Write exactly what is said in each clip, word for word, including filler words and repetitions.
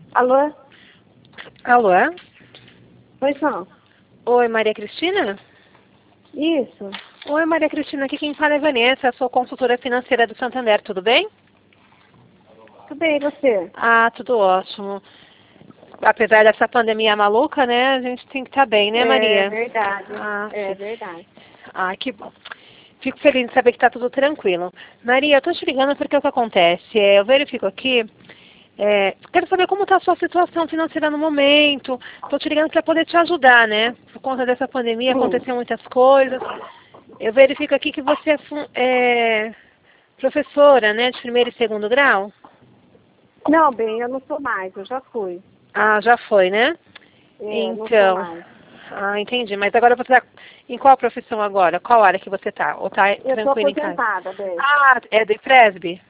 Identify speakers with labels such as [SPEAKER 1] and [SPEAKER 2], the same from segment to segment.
[SPEAKER 1] Alô?
[SPEAKER 2] Alô?
[SPEAKER 1] Pois não.
[SPEAKER 2] Oi, Maria Cristina?
[SPEAKER 1] Isso.
[SPEAKER 2] Oi, Maria Cristina, aqui quem fala é Vanessa, sou consultora financeira do Santander, tudo bem?
[SPEAKER 1] Tudo bem, e você?
[SPEAKER 2] Ah, tudo ótimo. Apesar dessa pandemia maluca, né, a gente tem que estar bem, né,
[SPEAKER 1] É
[SPEAKER 2] Maria?
[SPEAKER 1] verdade.
[SPEAKER 2] Ah,
[SPEAKER 1] É
[SPEAKER 2] sim.
[SPEAKER 1] verdade.
[SPEAKER 2] Ah, que bom. Fico feliz de saber que está tudo tranquilo. Maria, eu tô te ligando porque o que acontece? É, eu verifico aqui, é, quero saber como está a sua situação financeira no momento. Estou te ligando para poder te ajudar, né? Por conta dessa pandemia
[SPEAKER 1] Sim.
[SPEAKER 2] aconteceu muitas coisas. Eu verifico aqui que você é, fun- é professora, né, de primeiro e segundo grau.
[SPEAKER 1] Não, bem, eu não sou mais, eu já fui.
[SPEAKER 2] Ah, já foi, né?
[SPEAKER 1] É, não sou
[SPEAKER 2] Então,
[SPEAKER 1] mais.
[SPEAKER 2] ah, entendi. Mas agora você está em qual profissão agora? Qual área que você está? Ou está
[SPEAKER 1] Eu tô
[SPEAKER 2] tranquila em casa?
[SPEAKER 1] aposentada, bem.
[SPEAKER 2] Ah, é do IPRESB?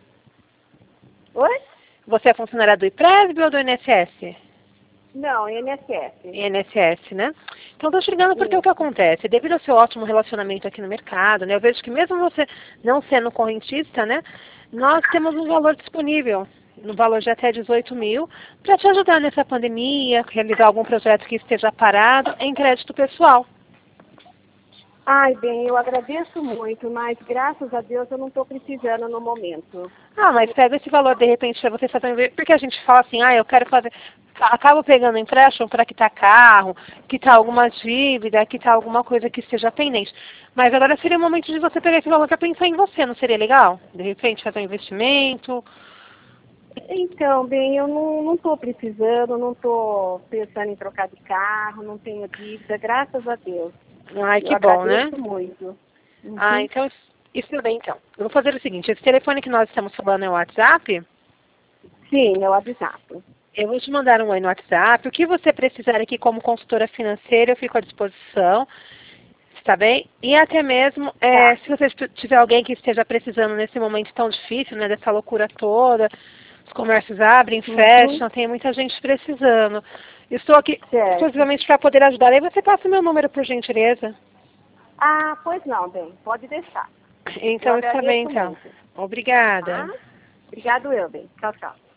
[SPEAKER 1] Oi?
[SPEAKER 2] Você é funcionária do IPRESB ou do I N S S?
[SPEAKER 1] Não, I N S S.
[SPEAKER 2] I N S S, né? Então, estou te ligando porque o que
[SPEAKER 1] Isso.
[SPEAKER 2] acontece? Devido ao seu ótimo relacionamento aqui no mercado, né? Eu vejo que mesmo você não sendo correntista, né? Nós temos um valor disponível, no valor de até dezoito mil, para te ajudar nessa pandemia, realizar algum projeto que esteja parado em crédito pessoal.
[SPEAKER 1] Ai, bem, eu agradeço muito, mas graças a Deus eu não estou precisando no momento.
[SPEAKER 2] Ah, mas pega esse valor de repente para você fazer um inve- porque a gente fala assim, ah, eu quero fazer, acabo pegando empréstimo para quitar carro, quitar alguma dívida, quitar alguma coisa que esteja pendente. Mas agora seria o momento de você pegar esse valor para pensar em você, não seria legal? De repente fazer um investimento.
[SPEAKER 1] Então, bem, eu não não estou precisando, não estou pensando em trocar de carro, não tenho dívida, graças a Deus.
[SPEAKER 2] Ai,
[SPEAKER 1] Eu
[SPEAKER 2] que bom, né?
[SPEAKER 1] agradeço muito.
[SPEAKER 2] Ah,
[SPEAKER 1] Uhum.
[SPEAKER 2] então isso tudo bem então. Eu vou fazer o seguinte, esse telefone que nós estamos falando é o WhatsApp.
[SPEAKER 1] Sim, é o WhatsApp.
[SPEAKER 2] Eu vou te mandar um oi no WhatsApp. O que você precisar aqui como consultora financeira, eu fico à disposição. Está bem? E até mesmo, é,
[SPEAKER 1] Tá.
[SPEAKER 2] se você tiver alguém que esteja precisando nesse momento tão difícil, né, dessa loucura toda, os comércios abrem,
[SPEAKER 1] Uhum.
[SPEAKER 2] fecham, tem muita gente precisando. Estou aqui
[SPEAKER 1] Certo.
[SPEAKER 2] exclusivamente para poder ajudar. Aí você passa o meu número, por gentileza.
[SPEAKER 1] Ah, pois não, bem, pode deixar. Eu
[SPEAKER 2] Então está bem,
[SPEAKER 1] agradeço
[SPEAKER 2] então.
[SPEAKER 1] muito. Tá?
[SPEAKER 2] Obrigada.
[SPEAKER 1] Obrigado, eu, bem. Tchau, tchau.